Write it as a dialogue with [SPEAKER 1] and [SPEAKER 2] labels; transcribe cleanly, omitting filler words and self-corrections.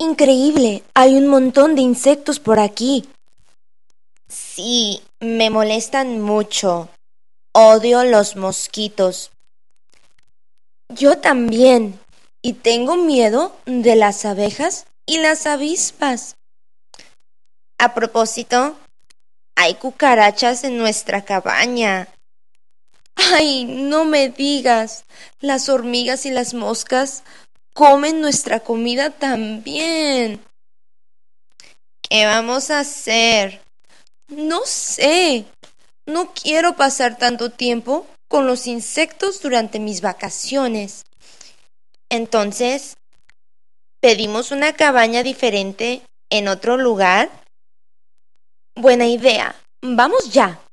[SPEAKER 1] increíble! Hay un montón de insectos por aquí.
[SPEAKER 2] Sí, me molestan mucho. Odio los mosquitos.
[SPEAKER 1] Yo también. Y tengo miedo de las abejas y las avispas.
[SPEAKER 2] A propósito, hay cucarachas en nuestra cabaña.
[SPEAKER 1] ¡Ay, no me digas! Las hormigas y las moscas comen nuestra comida también.
[SPEAKER 2] ¿Qué vamos a hacer?
[SPEAKER 1] No sé. No quiero pasar tanto tiempo con los insectos durante mis vacaciones.
[SPEAKER 2] Entonces, ¿pedimos una cabaña diferente en otro lugar?
[SPEAKER 1] Buena idea. Vamos ya.